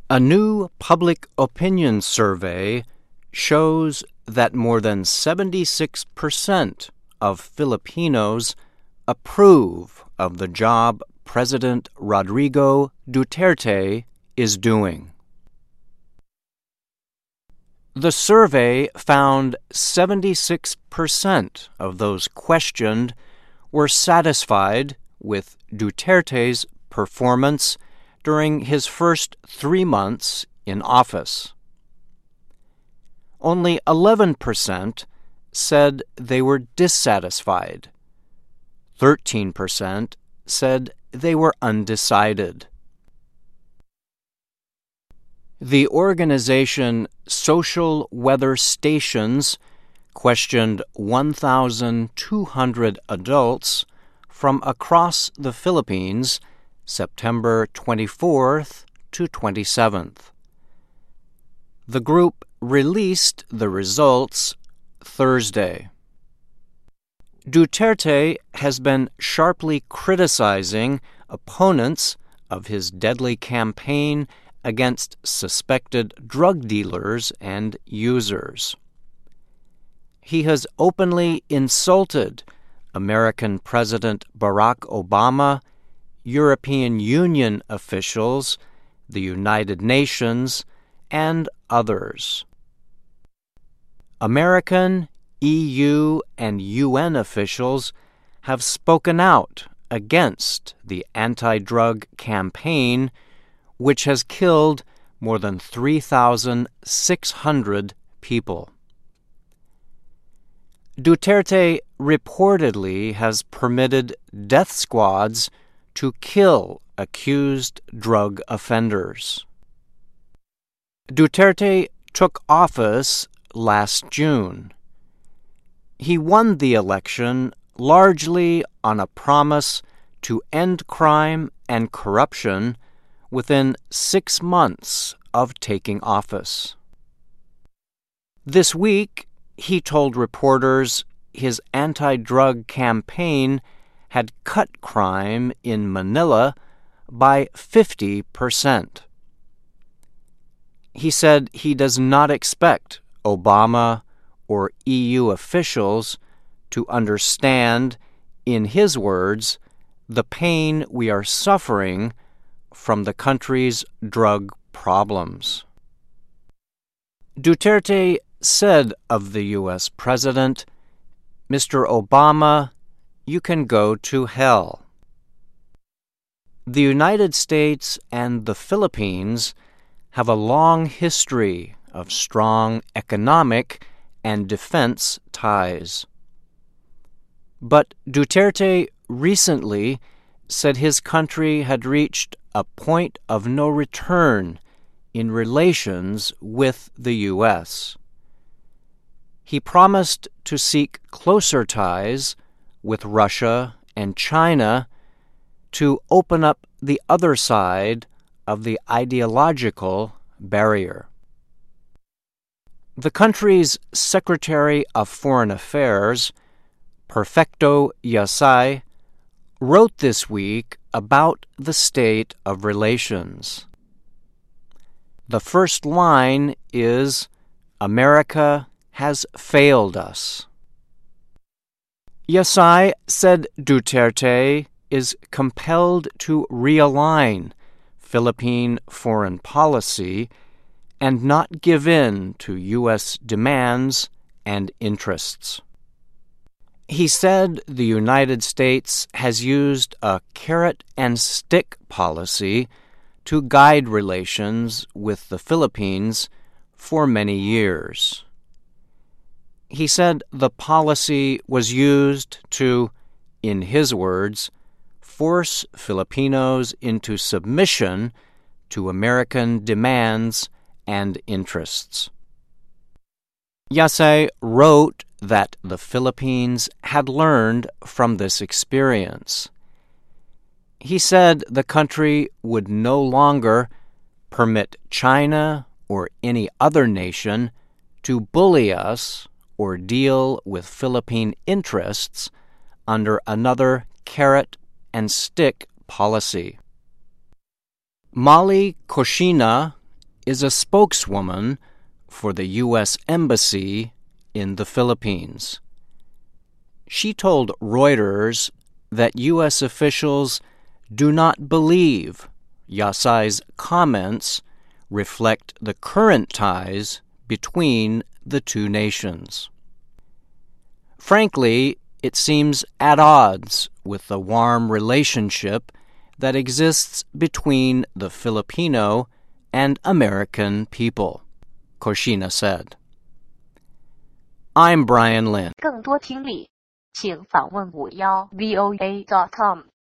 A new public opinion survey shows that more than 76% of Filipinos approve of the job President Rodrigo Duterte is doing. The survey found 76% of those questioned were satisfied with Duterte's performance during his first 3 months in office. Only 11% said they were dissatisfied. 13% said they were undecided. The organization Social Weather Stations questioned 1,200 adults from across the Philippines September 24th to 27th. The group released the results Thursday. Duterte has been sharply criticizing opponents of his deadly campaign against suspected drug dealers and users. He has openly insulted American President Barack Obama, European Union officials, the United Nations, and others. American, EU, and UN officials have spoken out against the anti-drug campaign, which has killed more than 3,600 people. Duterte reportedly has permitted death squads to kill accused drug offenders. Duterte took office last June. He won the election largely on a promise to end crime and corruption within 6 months of taking office. This week, he told reporters his anti-drug campaign had cut crime in Manila by 50%. He said he does not expect Obama or EU officials to understand, in his words, the pain we are suffering from the country's drug problems. Duterte said of the U.S. president, "Mr. Obama, you can go to hell." The United States and the Philippines have a long history of strong economic and defense ties. But Duterte recently said his country had reached a point of no return in relations with the U.S. He promised to seek closer ties with Russia and China to open up the other side of the ideological barrier. The country's Secretary of Foreign Affairs, Perfecto Yasay, wrote this week about the state of relations. The first line is, "America has failed us." Yasay said Duterte is compelled to realign Philippine foreign policy and not give in to U.S. demands and interests. He said the United States has used a carrot-and-stick policy to guide relations with the Philippines for many years. He said the policy was used to, in his words, force Filipinos into submission to American demands and interests. Yasay wrote that the Philippines had learned from this experience. He said the country would no longer permit China or any other nation to bully us or deal with Philippine interests under another carrot-and-stick policy. Molly Koshina is a spokeswoman for the U.S. Embassy in the Philippines. She told Reuters that U.S. officials do not believe Yasai's comments reflect the current ties between the two nations. Frankly, it seems at odds with the warm relationship that exists between the Filipino and American people, Koshina said. I'm Brian Lynn. 更多听力，请访问51voa.com。